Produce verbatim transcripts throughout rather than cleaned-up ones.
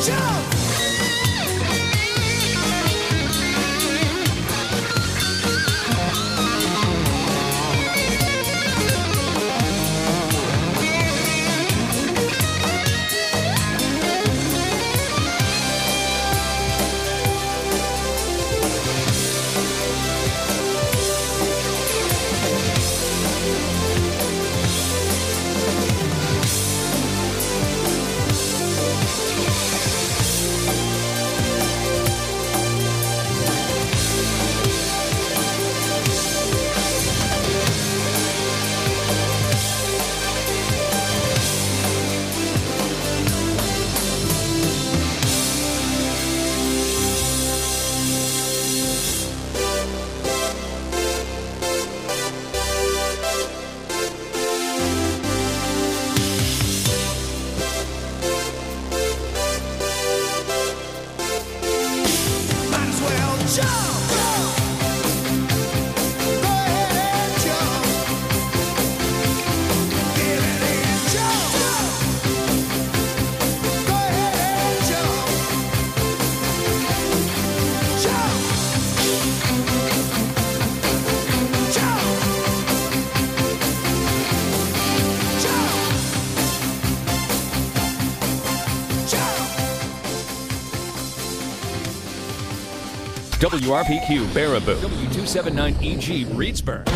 W R P Q, Baraboo. W two seventy-nine E G, Reedsburg.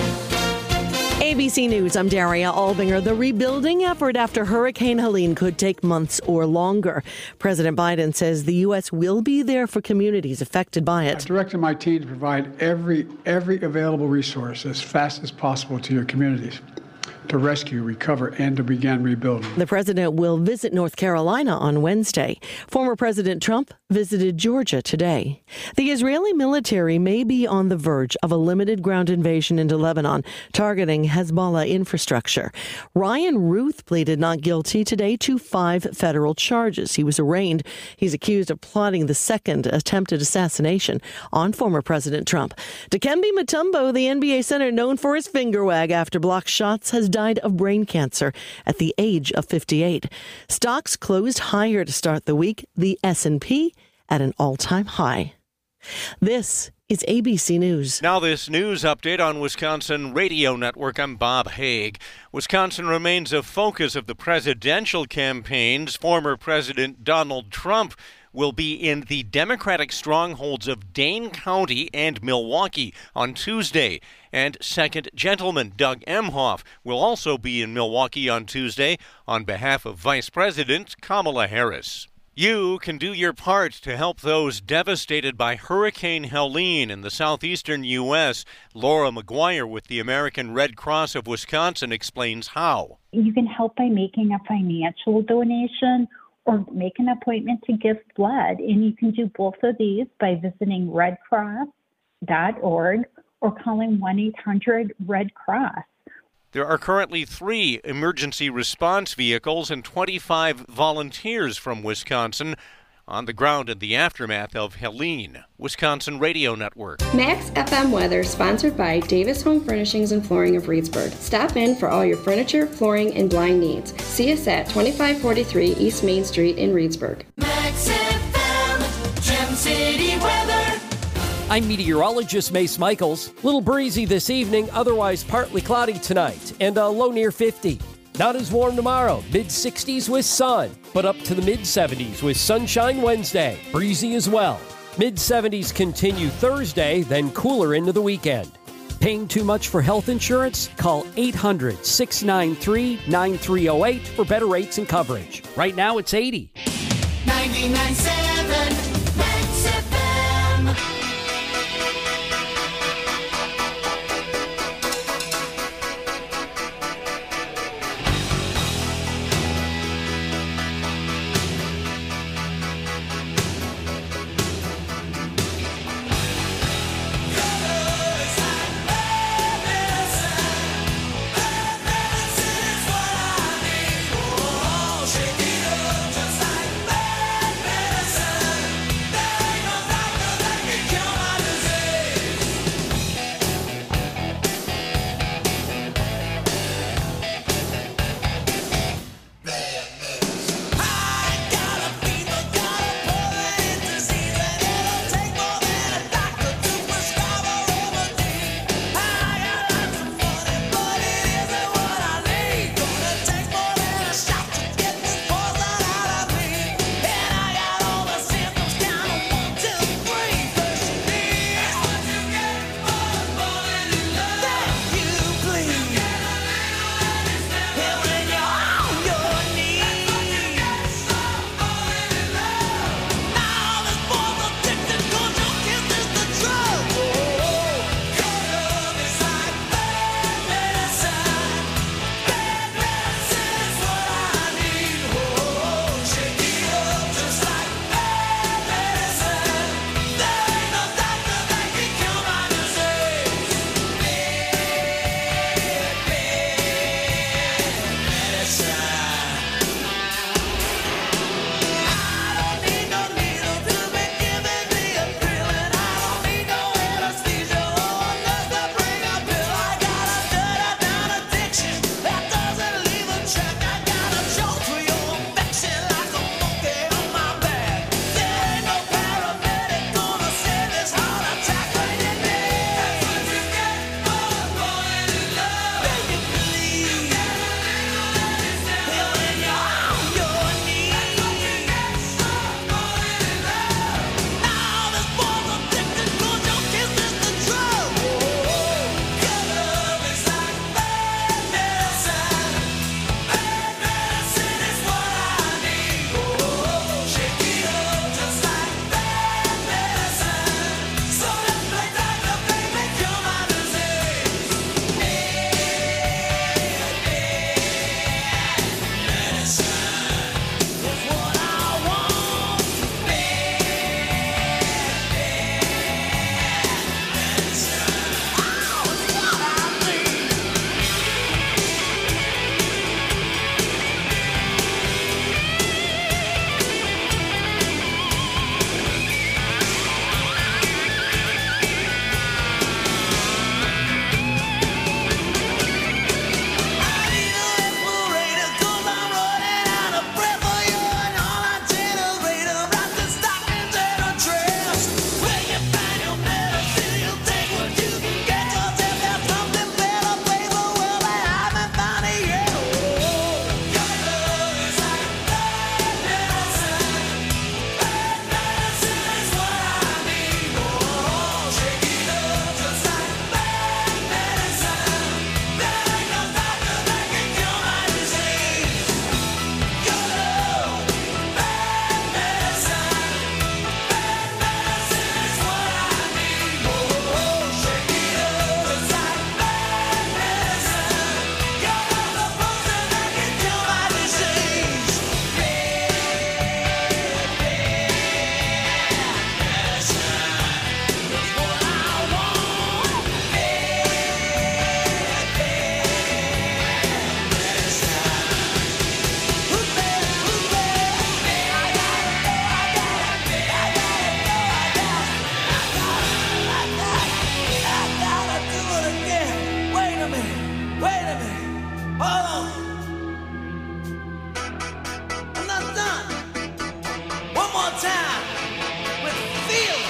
A B C News, I'm Daria Albinger. The rebuilding effort after Hurricane Helene could take months or longer. President Biden says the U S will be there for communities affected by it. I've directed my team to provide every, every available resource as fast as possible to your communities to rescue, recover, and to begin rebuilding. The president will visit North Carolina on Wednesday. Former President Trump visited Georgia today. The Israeli military may be on the verge of a limited ground invasion into Lebanon, targeting Hezbollah infrastructure. Ryan Ruth pleaded not guilty today to five federal charges. He was arraigned. He's accused of plotting the second attempted assassination on former President Trump. Dikembe Mutombo, the N B A center known for his finger wag after blocked shots, has died of brain cancer at the age of fifty-eight. Stocks closed higher to start the week, the S and P at an all-time high. This is A B C News. Now this news update on Wisconsin Radio Network. I'm Bob Haig. Wisconsin remains a focus of the presidential campaigns. Former President Donald Trump will be in the Democratic strongholds of Dane County and Milwaukee on Tuesday. And second gentleman Doug Emhoff will also be in Milwaukee on Tuesday on behalf of Vice President Kamala Harris. You can do your part to help those devastated by Hurricane Helene in the southeastern U S Laura McGuire with the American Red Cross of Wisconsin explains how. You can help by making a financial donation or make an appointment to give blood. And you can do both of these by visiting red cross dot org or calling one eight hundred red cross. There are currently three emergency response vehicles and twenty-five volunteers from Wisconsin on the ground in the aftermath of Helene. Wisconsin Radio Network. Max F M weather sponsored by Davis Home Furnishings and Flooring of Reedsburg. Stop in for all your furniture, flooring, and blind needs. See us at twenty-five forty-three East Main Street in Reedsburg. Max F M, Gem City weather. I'm meteorologist Mace Michaels. Little breezy this evening, otherwise partly cloudy tonight, and a low near fifty. Not as warm tomorrow, mid sixties with sun, but up to the mid seventies with sunshine Wednesday. Breezy as well. mid seventies continue Thursday, then cooler into the weekend. Paying too much for health insurance? Call eight hundred, six nine three, nine three zero eight for better rates and coverage. Right now it's eighty. ninety-nine point seven Max F M. Shake it up just like bad medicine. One more time with feel.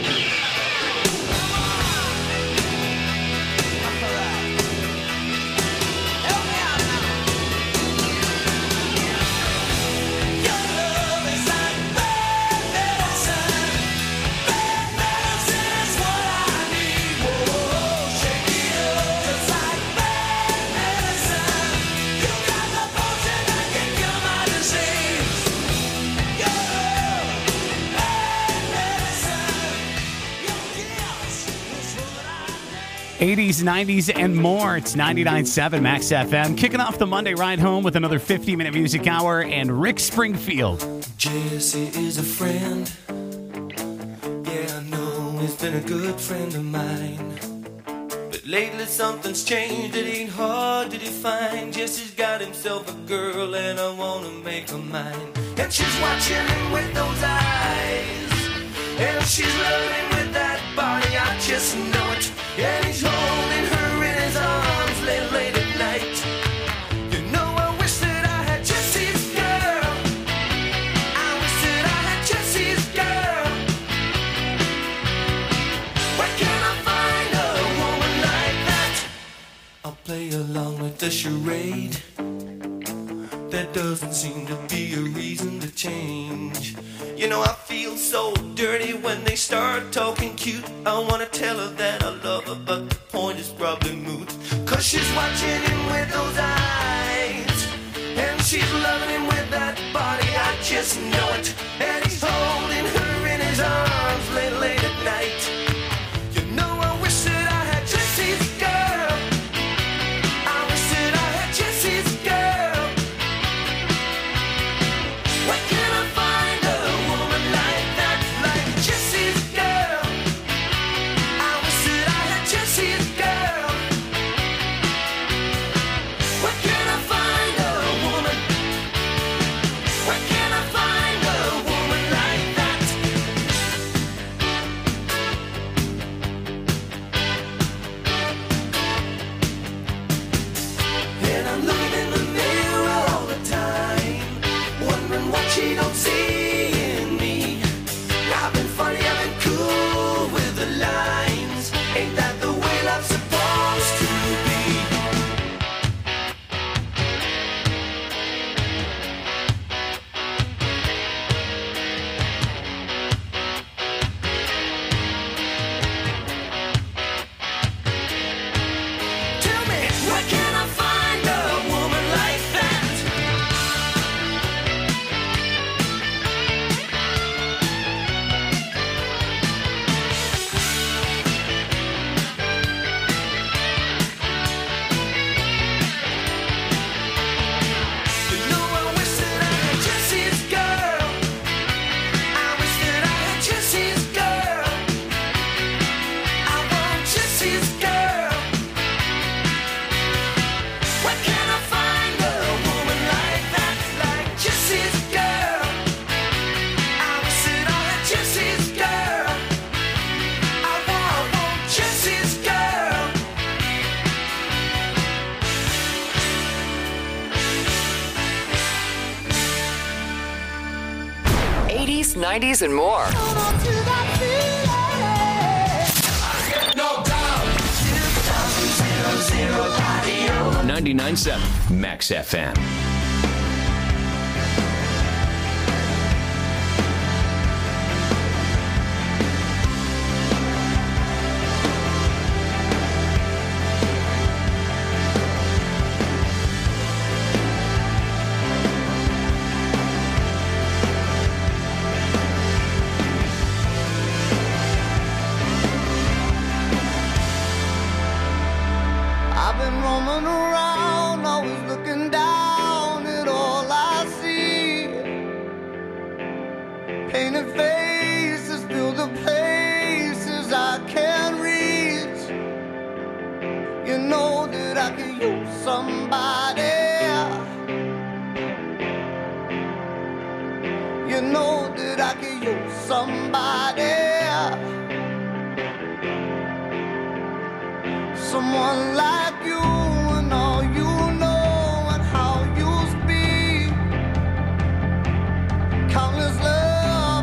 eighties, nineties, and more. It's ninety-nine point seven Max F M. Kicking off the Monday ride home with another fifty-minute music hour and Rick Springfield. Jesse is a friend. Yeah, I know he's been a good friend of mine. But lately something's changed. It ain't hard to define. Jesse's got himself a girl and I want to make her mine. And she's watching him with those eyes. And she's loving with that body. I just know it. And he's holding her in his arms late, late at night. You know, I wish that I had Jesse's girl. I wish that I had Jesse's girl. Where can I find a woman like that? I'll play along with the charade. There doesn't seem to be a reason to change. You know, I feel so dirty when they start talking cute. I wanna tell her that I love her, but the point is probably moot. Cause she's watching him with those eyes. And she's loving him with that body, I just know it. And he's holding her in his arms late, late at night. You know, I wish that I had Jesse's girl. I wish that I had Jesse's girl. Where can I find a woman like that, like Jesse's girl? I wish that I had Jesse's girl. Where can I find a woman? Where can I find a woman like that? And I'm looking in the mirror all the time, wondering what she don't see in me. I've been funny, I've been cool with the lines. Ain't that the way love's supposed to be? Tell me, where can I find a woman like that? You know, I wish that I had Jesse's girl. I wish that I had Jesse's girl. I want Jesse's girl. Where can I find a woman like that, like Jesse's girl? I wish that I had Jesse's girl. I want, I want Jesse's girl. eighties, nineties, and more. ninety-nine point seven Max F M. I've been roaming around, always looking down at all I see. Painted faces fill the places I can't reach. You know that I could use somebody. You know that I could use somebody. Someone like you and all you know and how you speak. Countless love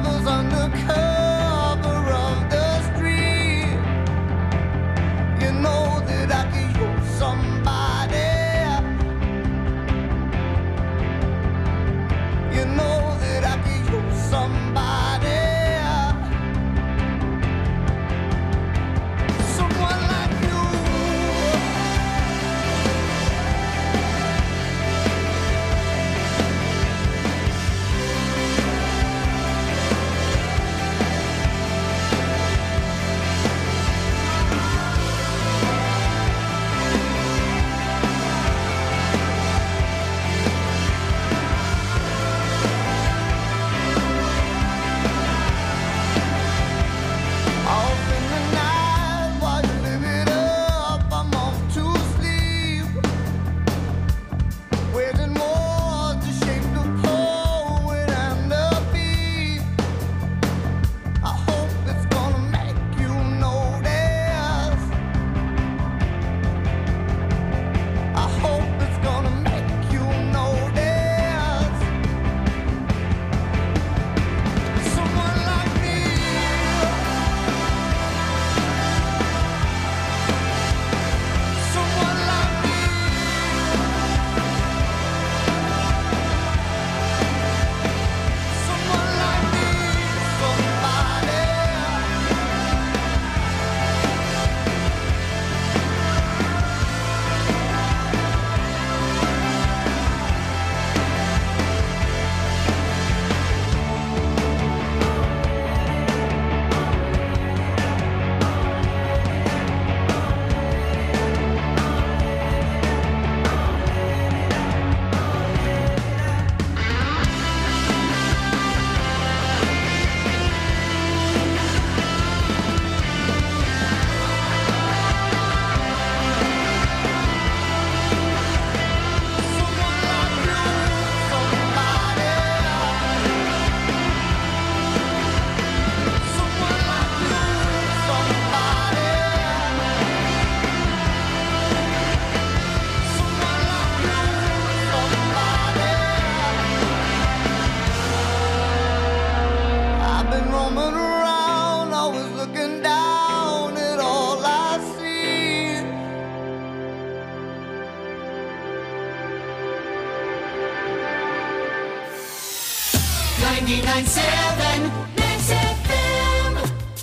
ninety-nine point seven Max F M.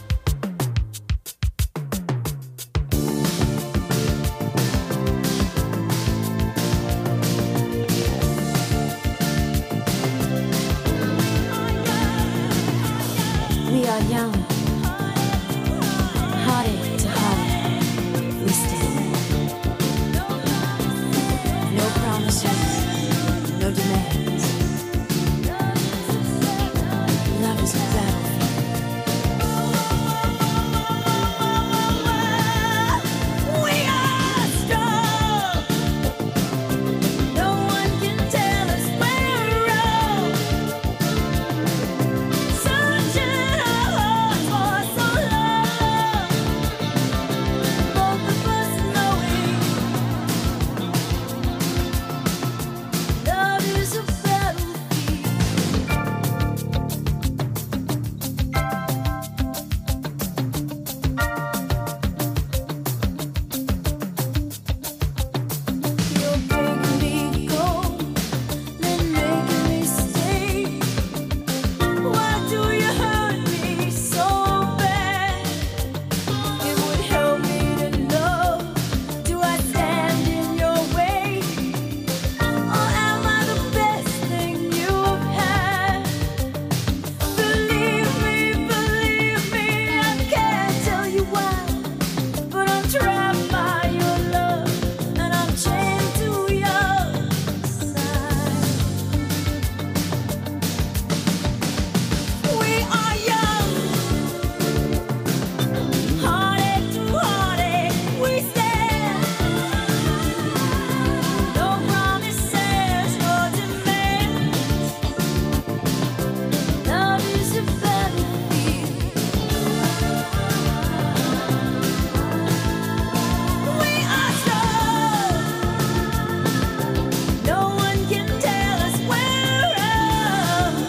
We are young, heartache to heartache, we stand. No promises, no demands. Love is a battlefield. We are strong. No one can tell us we're wrong. Searching our hearts for so long. Both of us knowing love is a battlefield. You're breaking me cold, then making me stay. Why do you hurt me so bad? It would help me to know, do I stand in your way? Or am I the best thing you've had? Believe me, believe me, I can't tell you why, but I'm trapped by your love, and I'm chained to your side. We are young, heartache to heartache, we stand. No promises, no demands. Love is a battlefield. We are strong. No one can tell us we're wrong.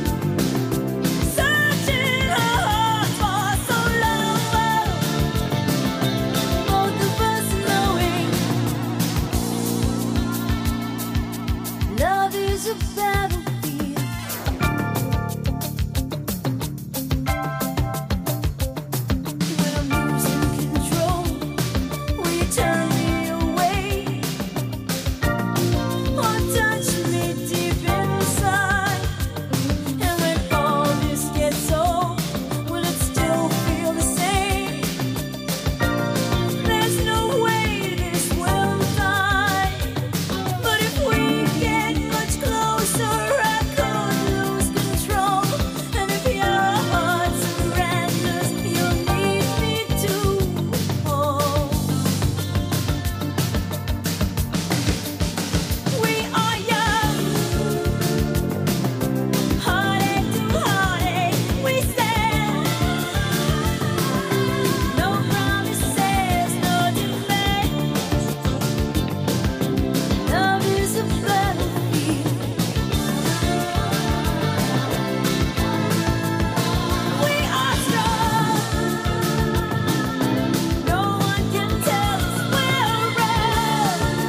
Searching our hearts for so long. Both of us knowing love is a battlefield. When I'm losing control, will you turn me away? Or touch me deep inside? And when all this gets old, will it still feel the same? There's no way this will die. But if we get much closer, I could lose control. And if your heart surrenders, you'll need me to hold. We are young, heartache to heartache, we stand. No promises, no demands. Love is a battlefield. We are strong. No one can tell us we're wrong.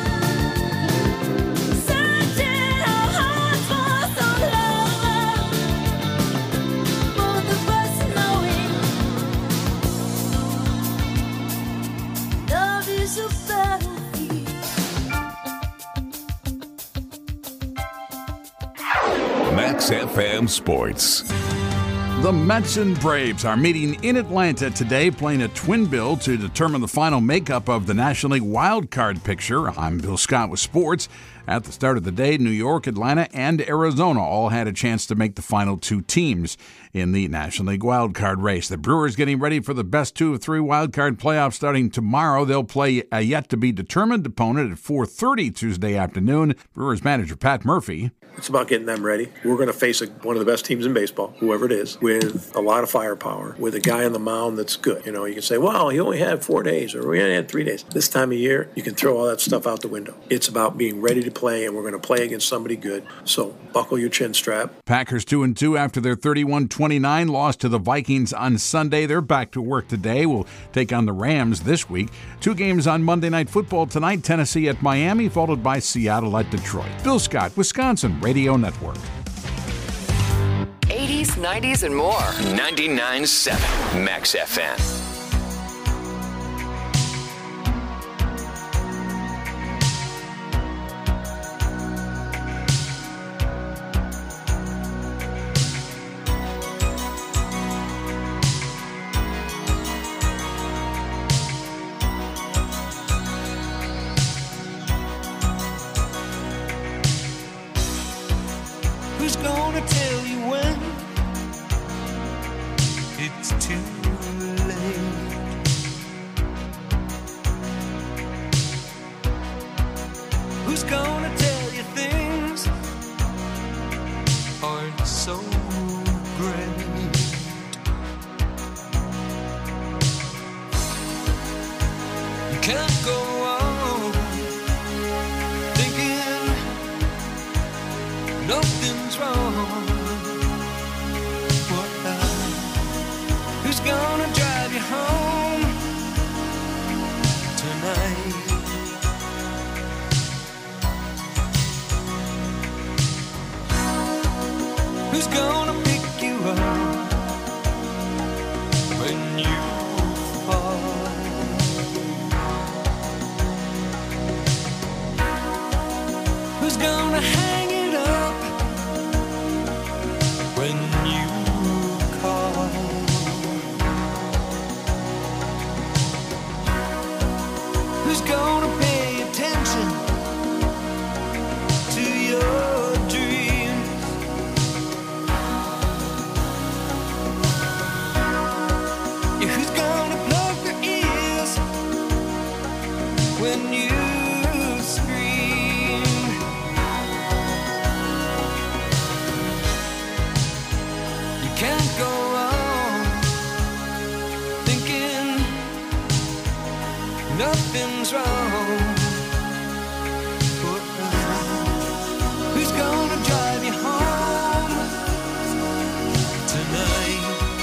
Searching our hearts for so long. Both of us knowing love is a battlefield. Max F M Sports. The Mets and Braves are meeting in Atlanta today, playing a twin bill to determine the final makeup of the National League wild card picture. I'm Bill Scott with sports. At the start of the day, New York, Atlanta, and Arizona all had a chance to make the final two teams in the National League wild card race. The Brewers getting ready for the best two of three wild card playoffs starting tomorrow. They'll play a yet-to-be-determined opponent at four thirty Tuesday afternoon. Brewers manager Pat Murphy. It's about getting them ready. We're going to face a, one of the best teams in baseball, whoever it is, with a lot of firepower, with a guy on the mound that's good. You know, you can say, well, he only had four days or he only had three days. This time of year, you can throw all that stuff out the window. It's about being ready to play, and we're going to play against somebody good. So buckle your chin strap. Packers two and two after their thirty-one twenty-nine loss to the Vikings on Sunday. They're back to work today. We'll take on the Rams this week. Two games on Monday Night Football tonight. Tennessee at Miami, followed by Seattle at Detroit. Bill Scott, Wisconsin Radio Network. eighties, nineties, and more. ninety-nine point seven Max F M. Who's gonna tell you when it's too late? Who's gonna tell you things aren't so great? You can't go on thinking nothing's wrong. What now? Who's gonna drive you home tonight? Who's gonna pick you up when you fall? Who's gonna hang it up when you call? Who's gonna pay attention to your dreams? Yeah, who's gonna plug their ears when you scream? You can't go on thinking nothing's wrong. Who's gonna drive you home tonight?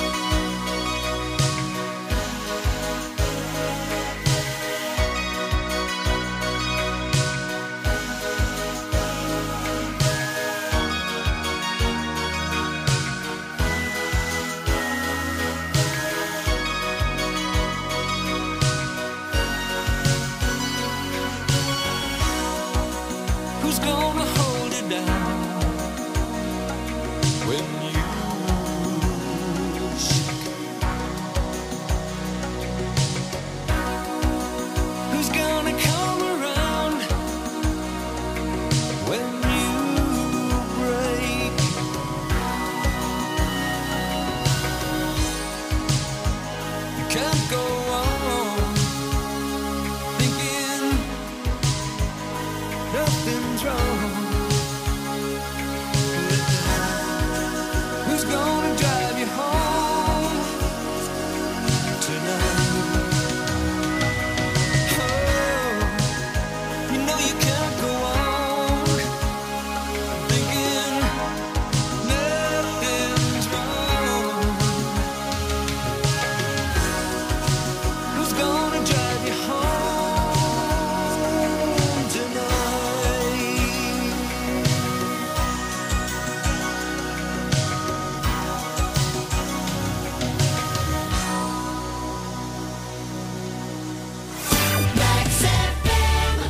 Who's gonna hold it down when you shake? Who's gonna come around when you break? You can't go on thinking nothing's wrong. Who's gonna drive you home tonight? Oh, you know you can't go on thinking nothing's wrong. Who's gonna drive you home tonight? Max F M.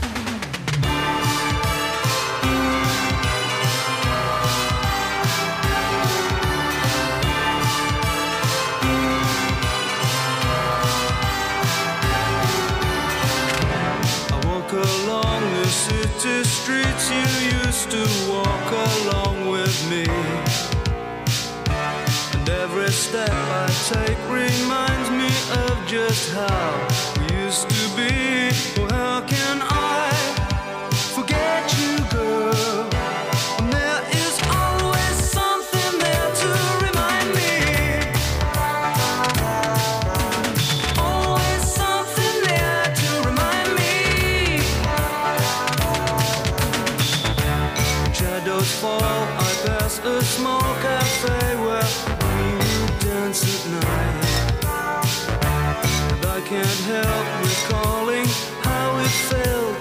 I walk along the city streets you used to walk along with me. And every step I take reminds me of just how we used to be. Oh, how can I forget you, girl? And there is always something there to remind me. Always something there to remind me. Shadows fall, I pass a small cafe where we dance at night. And I can't help recalling how it felt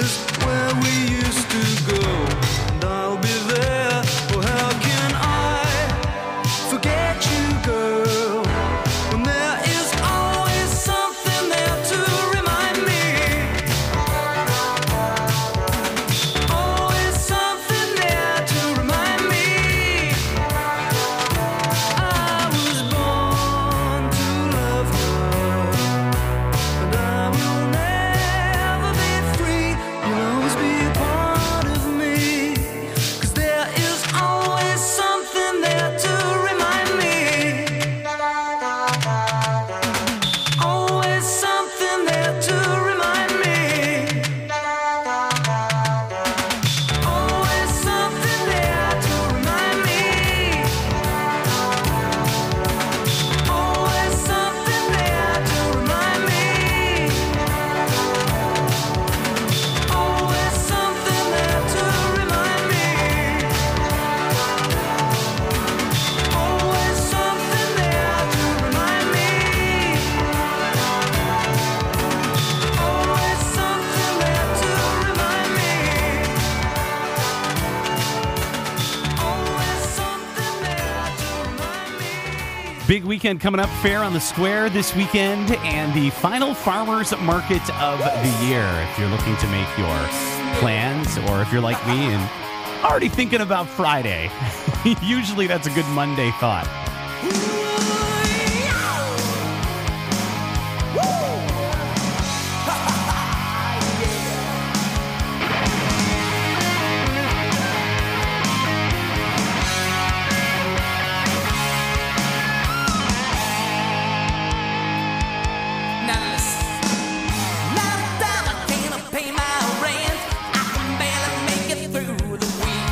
is where we used to go, and I'll be there. Oh, how can I forget you, girl, when there is always something there to remind me. Always something there to remind me. I was born to love her, and I will never be free. You'll always be a part of me, 'cause there is always something there to remind me. Always something there to remind me. Always something there to remind me. Always something there to remind me. Always something there to remind me. Always something there to remind me. Always something there to remind me. Always something there to remind me. Big weekend coming up, Fair on the Square this weekend, and the final farmers market of the year. If you're looking to make your plans, or if you're like me and already thinking about Friday, usually that's a good Monday thought. Now listen, now that I can't pay my rent, I can barely make it through the week.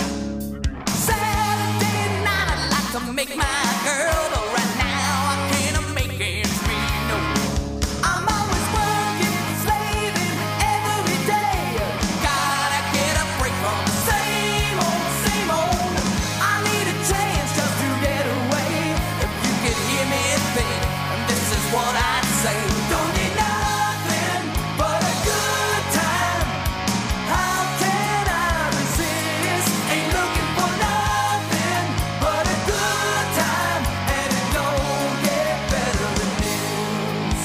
Saturday night I like to make my girl, but right now I can't make ends meet. No, I'm always working, slaving every day. Gotta get a break from the same old, same old. I need a chance just to get away. If you could hear me think, this is what I'd say. Don't need nothing but a good time. How can I resist? Ain't looking for nothing but a good time, and it don't get better than this.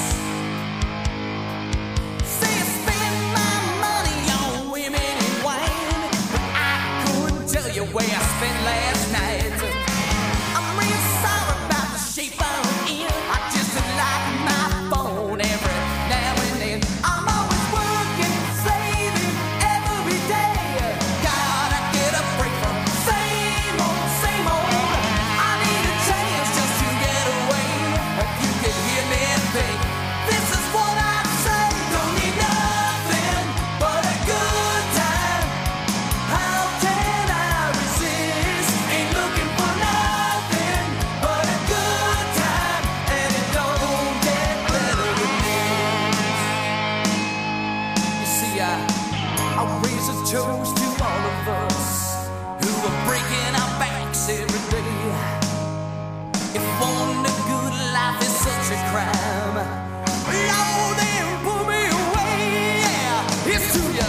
See, I spend my money on women and wine, but I couldn't tell you where I spent last night. I'm real sorry about the shape I'm in. I just like my phone every now and then. I'm always working, saving every day. Gotta get a break from the same old, same old. I need a chance just to get away. If you could hear me think, this is what I'd say. Don't need nothing but a good time. How can I resist? Ain't looking for nothing but a good time, and it don't get better than this. You see, I, I raise a toast to all of us who are breaking our backs every day. If wanting a good life is such a crime, Lord, then pull me away. Yeah, it's to ya.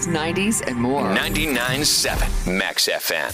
eighties, nineties, and more. ninety-nine point seven Max F M.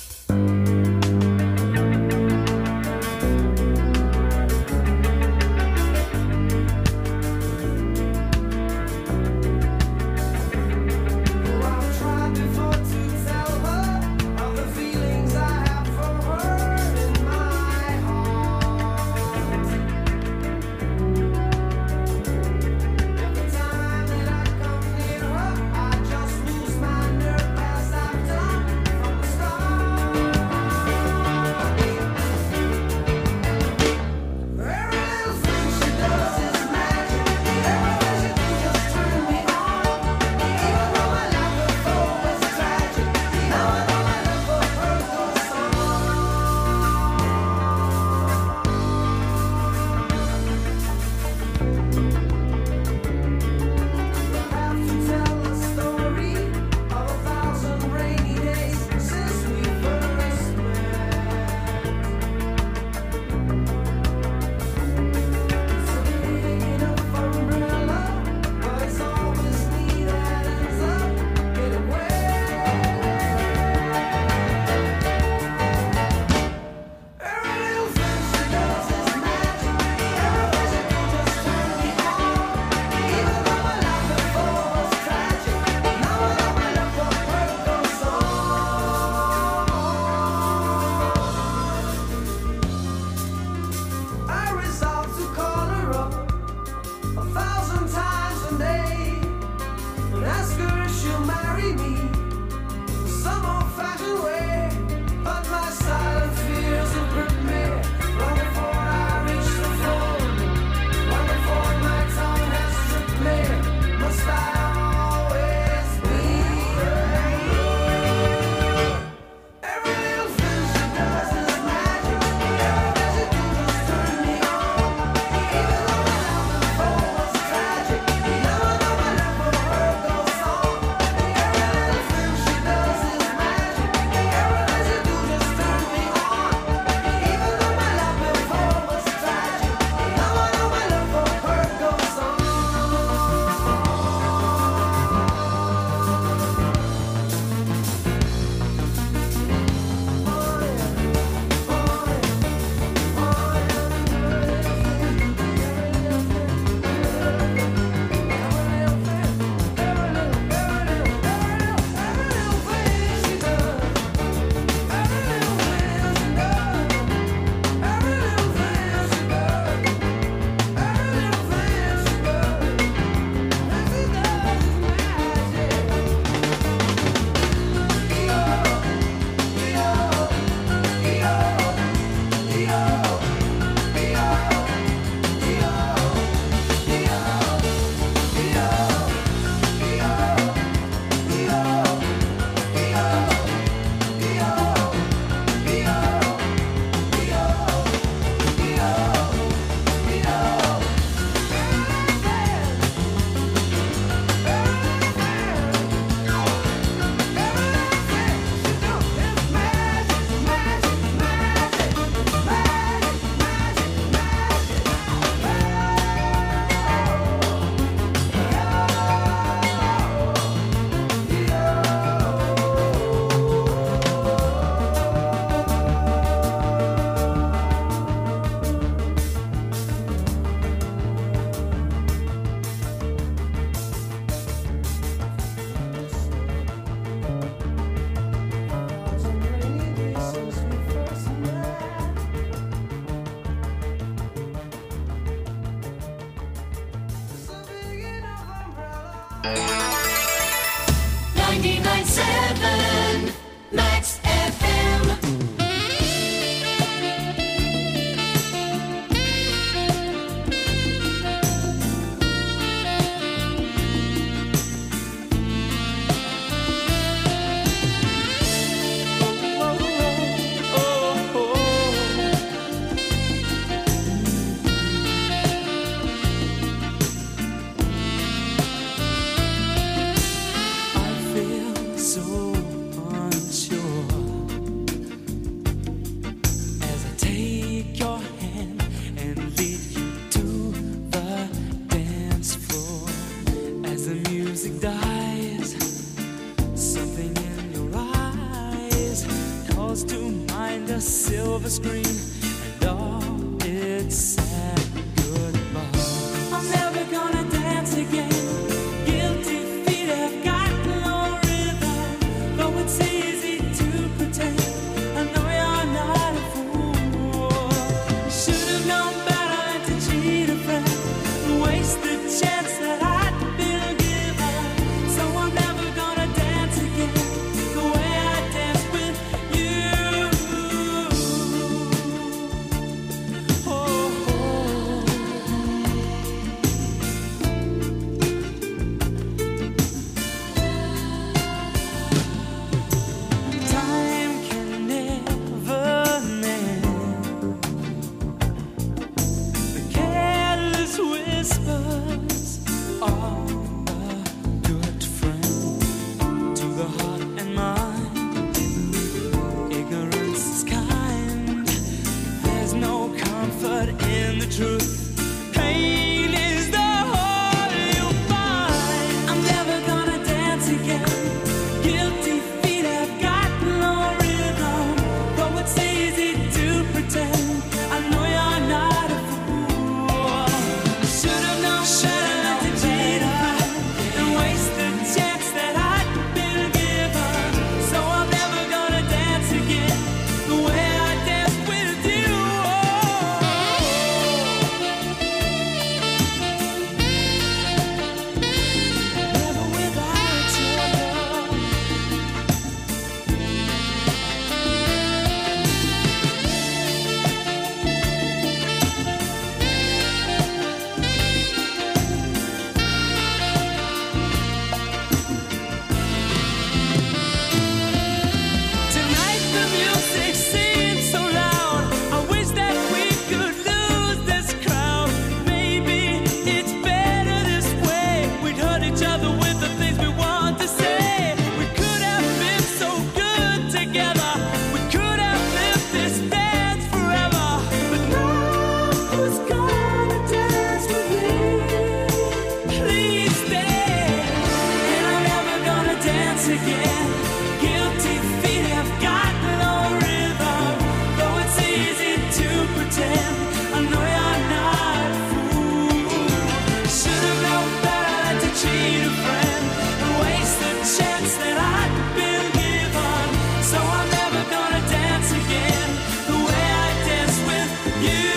ninety-nine point seven Max F M. screen, and all it's sad goodbye. I'm never gonna dance again. Guilty feet have got no rhythm, though it's easy to pretend. I know you're not a fool. You should have known better to cheat a friend and waste the chance that I'd been given. So I'm never gonna dance again the way I danced with you. Oh, oh. Time can never mend the careless whispers of a good friend to the heart and mind. Ignorance is kind. There's no comfort in the truth. Pain is the whole you'll find. I'm never gonna dance again. Guilty feet have got no rhythm, though it's easy to pretend. I know you're not a fool. Should have known better to cheat a friend and waste the chance that I'd been given. So I'm never gonna dance again the way I danced with you. Never without your love. Tonight the music seems so loud. I wish that we could lose this crowd. Maybe it's better this way. We'd hurt each other with the things we want to say. We could have been so good together. We could have lived this dance forever. But now who's gonna dance with me? Please stay. And I'm never gonna dance again. Guilty feet have got no rhythm, though it's easy to pretend. I know you're not a fool. Should have known better to cheat a friend and waste the chance that I'd been given. So I'm never gonna dance again the way I danced with you.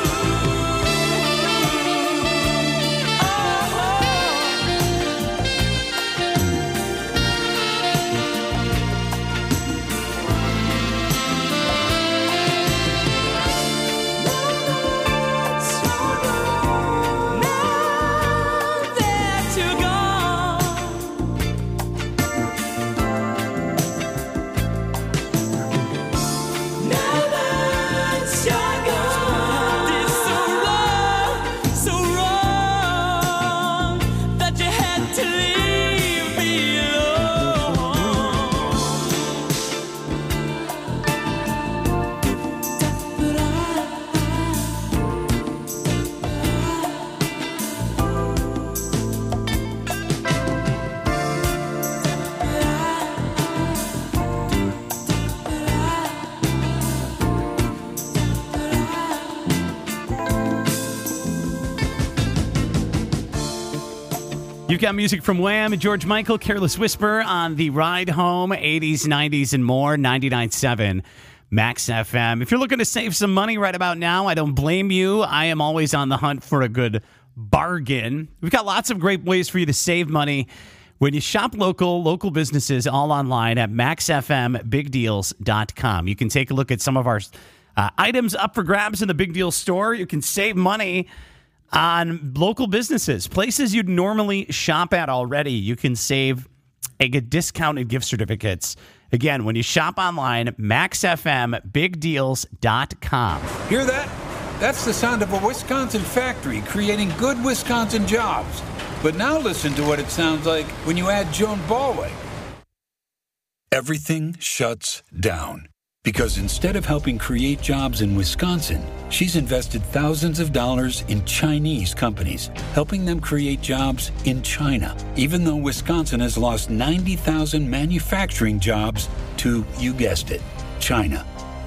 Now that you're gone, now that you're gone, it's so wrong, so wrong that you had to leave me alone. But You've got music from Wham and George Michael, Careless Whisper on the ride home, eighties, nineties, and more, ninety-nine point seven Max F M. If you're looking to save some money right about now, I don't blame you. I am always on the hunt for a good bargain. We've got lots of great ways for you to save money when you shop local, local businesses all online at max f m big deals dot com. You can take a look at some of our uh, items up for grabs in the Big Deal store. You can save money on local businesses, places you'd normally shop at already. You can save and get discounted gift certificates. Again, when you shop online, max f m big deals dot com. Hear that? That's the sound of a Wisconsin factory creating good Wisconsin jobs. But now listen to what it sounds like when you add Joan Ballweg. Everything shuts down. Because instead of helping create jobs in Wisconsin, she's invested thousands of dollars in Chinese companies, helping them create jobs in China, even though Wisconsin has lost ninety thousand manufacturing jobs to, you guessed it, China.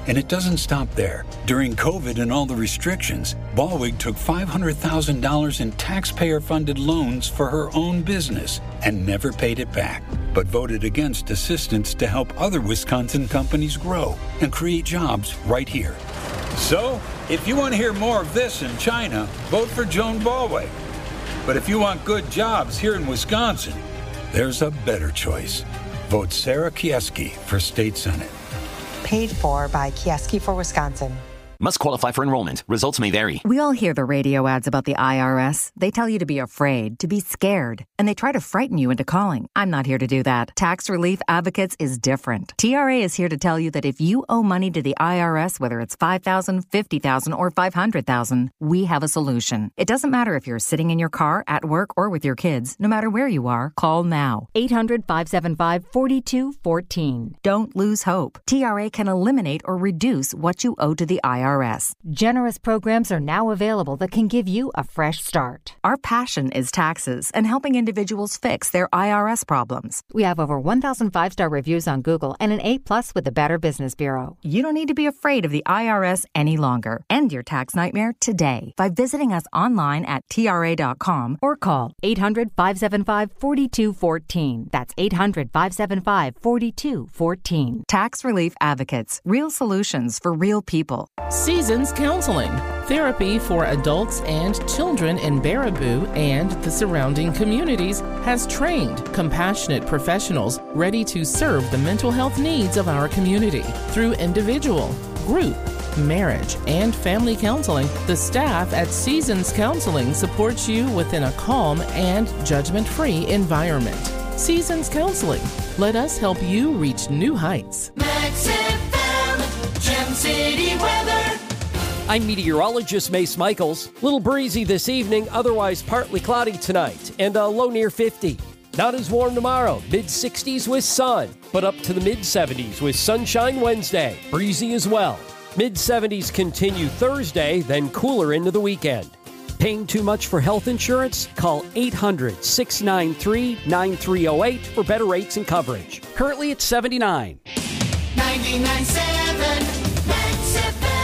And it doesn't stop there. During COVID and all the restrictions, Ballwig took five hundred thousand dollars in taxpayer-funded loans for her own business and never paid it back, but voted against assistance to help other Wisconsin companies grow and create jobs right here. So, if you want to hear more of this in China, vote for Joan Ballwig. But if you want good jobs here in Wisconsin, there's a better choice. Vote Sarah Kieski for State Senate. Paid for by Kieski for Wisconsin. Must qualify for enrollment. Results may vary. We all hear the radio ads about the I R S. They tell you to be afraid, to be scared, and they try to frighten you into calling. I'm not here to do that. Tax Relief Advocates is different. T R A is here to tell you that if you owe money to the I R S, whether it's five thousand dollars, fifty thousand dollars, or five hundred thousand dollars, we have a solution. It doesn't matter if you're sitting in your car, at work, or with your kids. No matter where you are, call now. eight hundred, five seven five, four two one four. Don't lose hope. T R A can eliminate or reduce what you owe to the I R S. Generous programs are now available that can give you a fresh start. Our passion is taxes and helping individuals fix their I R S problems. We have over one thousand five-star reviews on Google and an A plus with the Better Business Bureau. You don't need to be afraid of the I R S any longer. End your tax nightmare today by visiting us online at T R A dot com or call eight hundred, five seven five, four two one four. That's eight hundred, five seven five, four two one four. Tax Relief Advocates. Real solutions for real people. Seasons Counseling. Therapy for adults and children in Baraboo and the surrounding communities has trained compassionate professionals ready to serve the mental health needs of our community. Through individual, group, marriage, and family counseling, the staff at Seasons Counseling supports you within a calm and judgment-free environment. Seasons Counseling. Let us help you reach new heights. Max F M, Gem City weather. I'm meteorologist Mace Michaels. Little breezy this evening, otherwise partly cloudy tonight, and a low near fifty. Not as warm tomorrow, mid sixties with sun, but up to the mid seventies with sunshine Wednesday. Breezy as well. mid seventies continue Thursday, then cooler into the weekend. Paying too much for health insurance? Call eight hundred, six nine three, nine three zero eight for better rates and coverage. Currently at seventy-nine. ninety-nine point seven Max F M.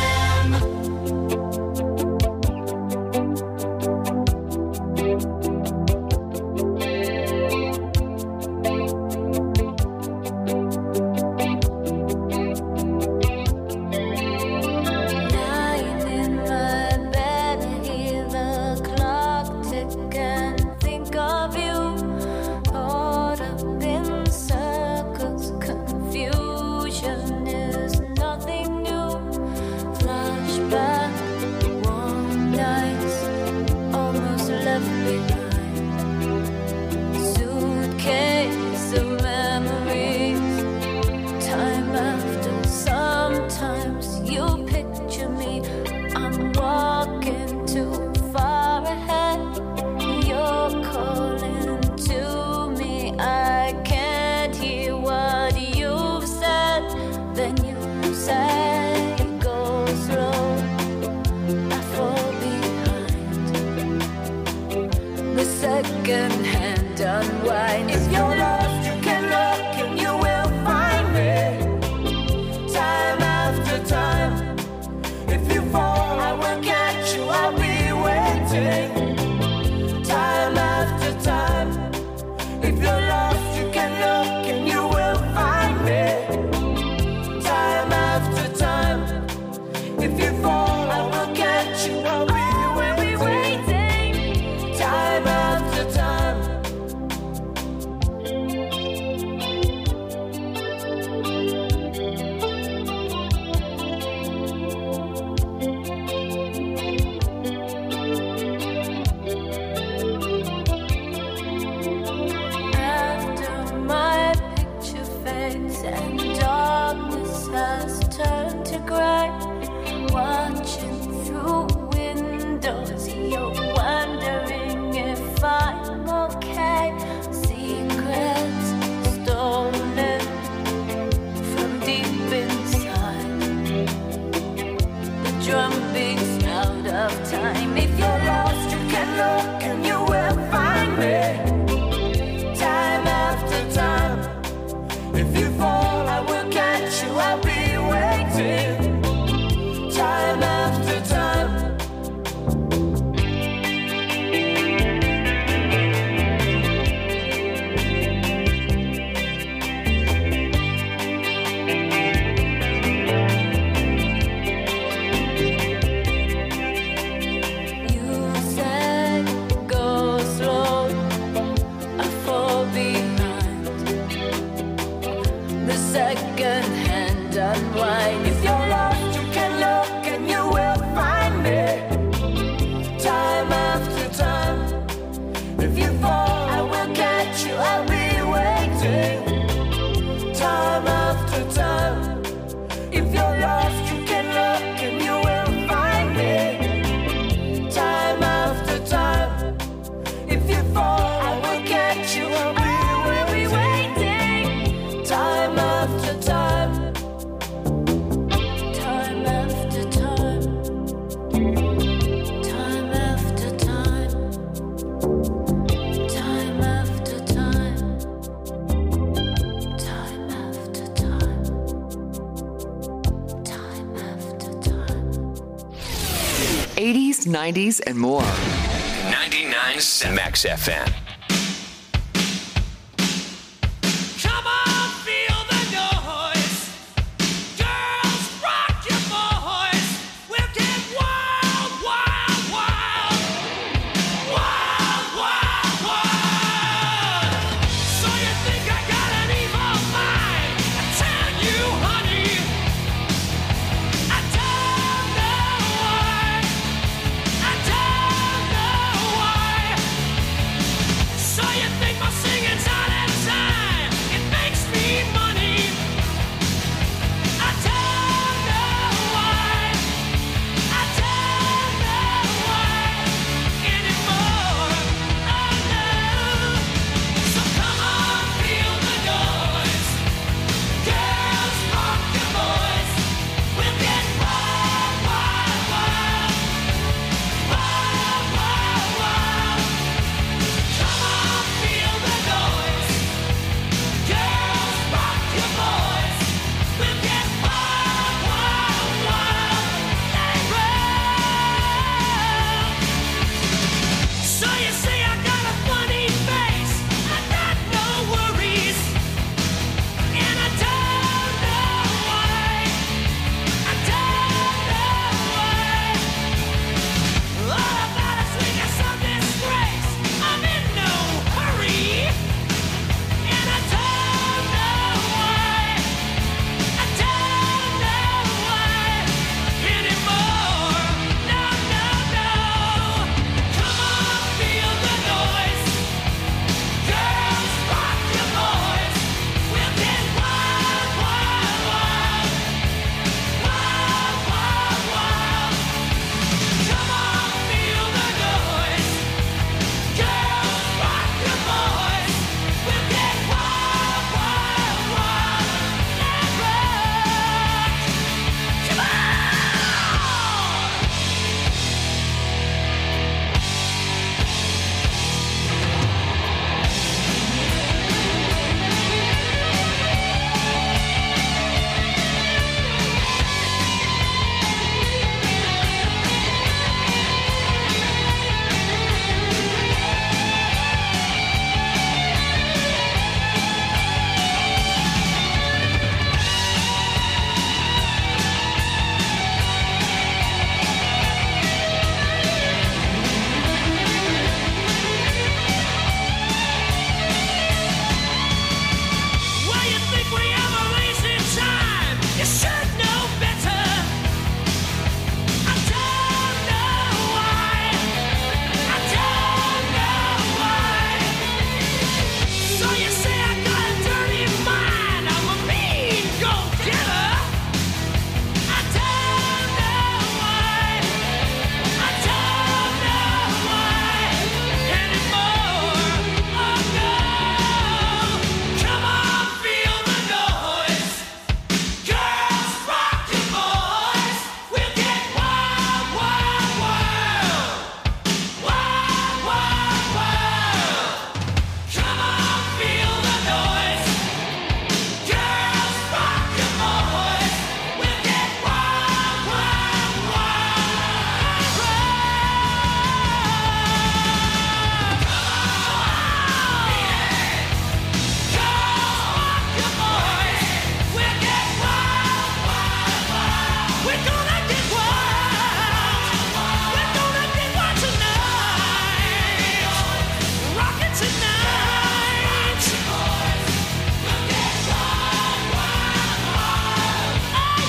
Second-hand unwind. If you're lost, you can look and you will find me. Time after time. If you fall, I will catch you. I'll be waiting. Time after time. If you're lost, you can look and you will find me. Time after time. If you fall, I will catch you. I'll be waiting. Time after time. After my picture fades and darkness has turned to gray, watching through windows, you're wondering if I'm okay. Secrets stolen from deep inside. The drum beats out of time. If you're lost, you can look and you will find me. Time after time. If you fall, I will catch you. I'll be waiting. nineties, and more. ninety-nine point seven Max F M. Come on, feel the noise. Girls, rock your boys. We'll get wild, wild, wild. Wild, wild, wild. So you think I got an evil mind? I tell you, honey, I don't know why. I don't know why. So you think my singing's out of time? It makes me money. I don't know why. I don't know why anymore. Oh no. So come on, feel the noise. Girls, rock your boys. We'll get wild, wild, wild. Wild, wild, wild. Come on, feel the noise. Girls, rock your boys. We'll get wild, wild, wild. Let it roll. So you say I got a funny face. I got no worries. And I don't know why. I don't know why. All about a swing of some disgrace. I'm in no hurry. And I don't know why. I don't know why anymore. No, no, no. Come on, feel the noise. Girls, rock your boys. We'll get wild, wild, wild. Wild, wild, wild. Come on, feel the noise. Girls, rock your boys. We'll get wild, wild, wild. Let it rock. Come on. Well, you think we ever waste time? You should know better. I don't know why. I don't know why. So you say I got a dirty mind? I'm a mean go-getter. I don't know why. I don't know why anymore. Oh no. Come on, feel the noise. Girls, rock your boys. We'll get wild, wild, wild. Wild, wild, wild. Come on, feel the noise. Girls, rock your boys. We'll get wild, wild, We're gonna get wild. We're gonna get wild tonight. Rock it tonight. We'll get wild, wild, wild. Oh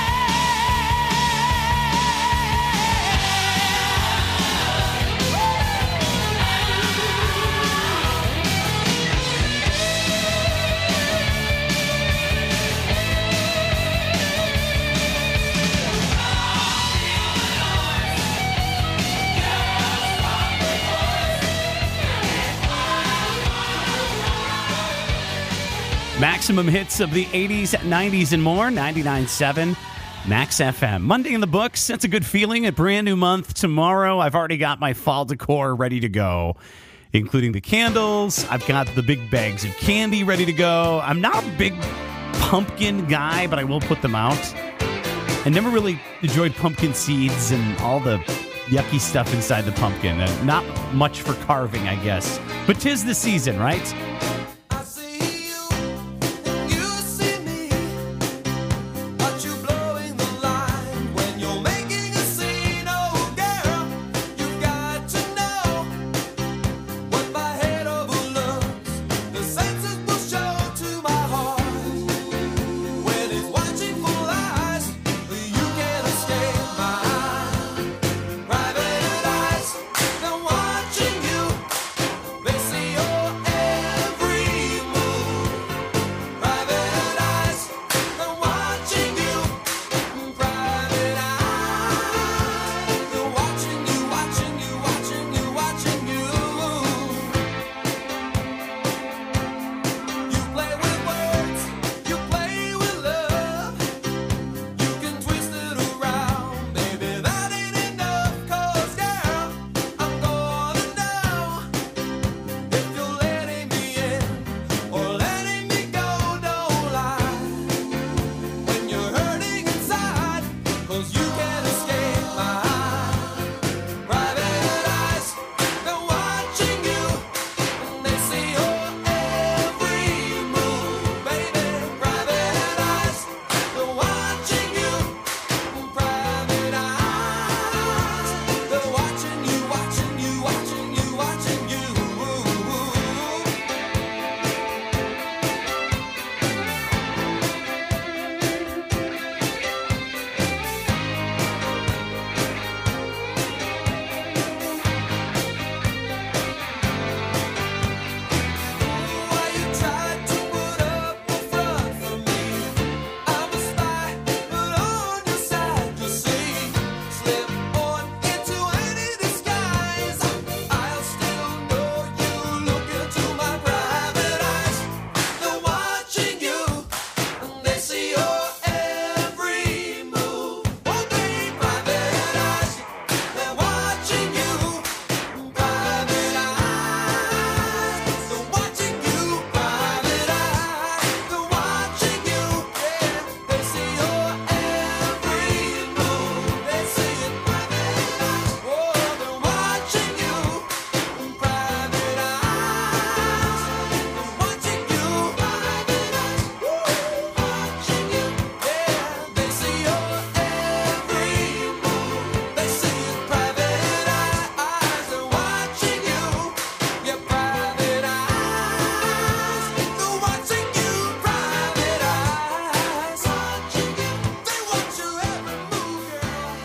Maximum hits of the eighties, nineties, and more. ninety-nine point seven Max F M. Monday in the books. That's a good feeling. A brand new month tomorrow. I've already got my fall decor ready to go, including the candles. I've got the big bags of candy ready to go. I'm not a big pumpkin guy, but I will put them out. I never really enjoyed pumpkin seeds and all the yucky stuff inside the pumpkin. Uh, not much for carving, I guess. But 'tis the season, right?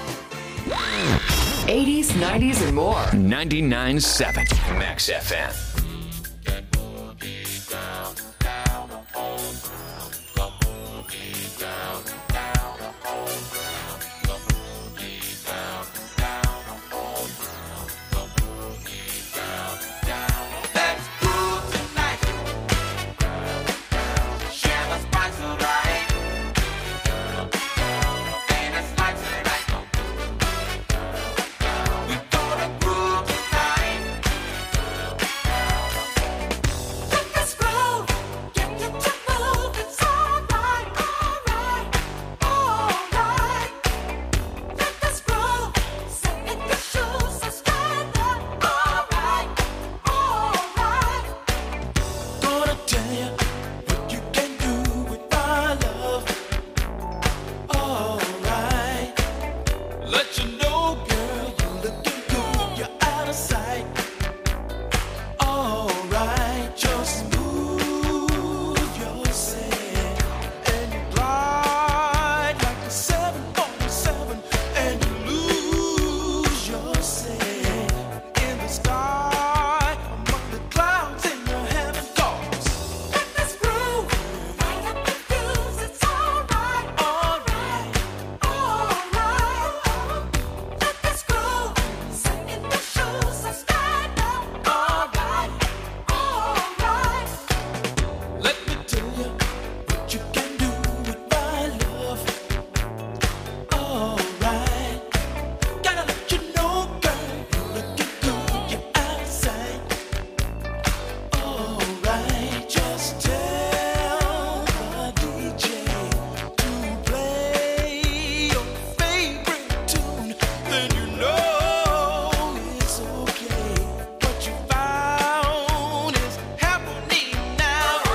eighties, nineties, and more. ninety-nine point seven Max F M.